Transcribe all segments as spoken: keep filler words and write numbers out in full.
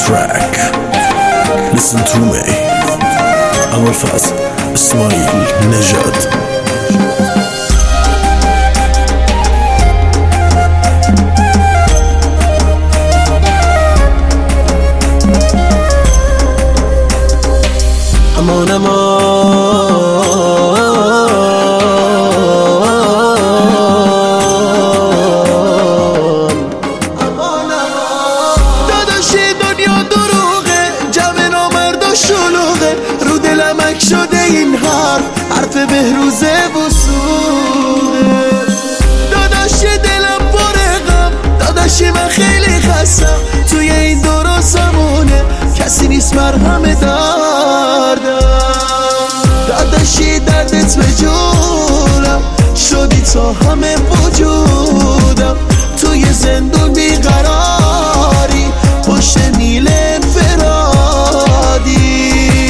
track. Listen to me. أبوالفضل إسماعيل نجاد. امان امان داداشی دنیا دروغه، جمع نامرد و شلوغه، رو دلمک شده این حرف حرف بهروزه وسوقه. داداشی دلم پره غم، داداشی من خیلی خستم، توی این درستمونه کسی نیست مرهم دردم. داداشی دردت به جونم شدی تا همه وجودم، توی زندون بیقراری پشت نیل انفرادی.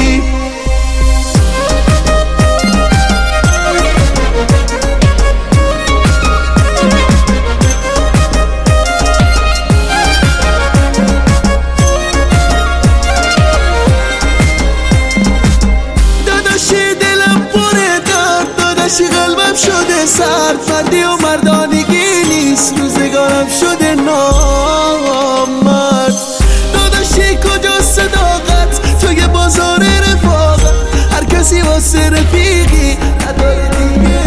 داداشی قلبم شده سرد، فردی و مردانگی نیست، روزگارم شده نامرد. داداشی کجا صداقت توی بازار رفاقت، هر کسی واسه رفیقی نداره دیگه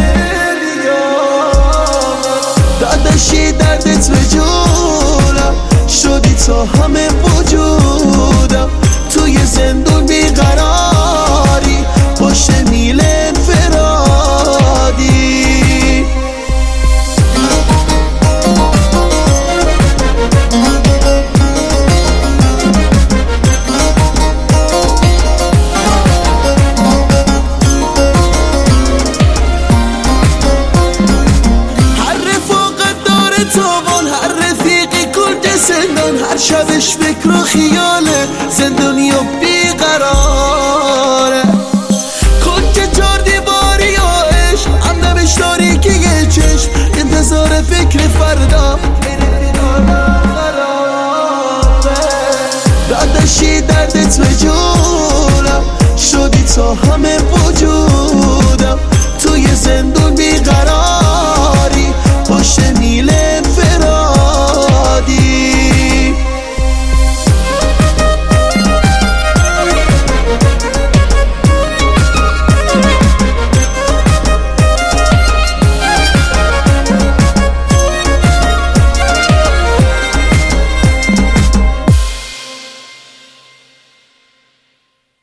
لیاقت. داداشی دردت به جونم شدی تا همه وجودم، توی زندون بیقراری پشت نیل انفرادی. هر شبش فکر و خیاله، زندونی و بیقراره، کنج چار دیواری و عشق، همدمش تاریکی یه چشم، انتظار فکر فردا داداشی دردت به جونم شدی تا همه وجودم، توی زندون بیقراری پشت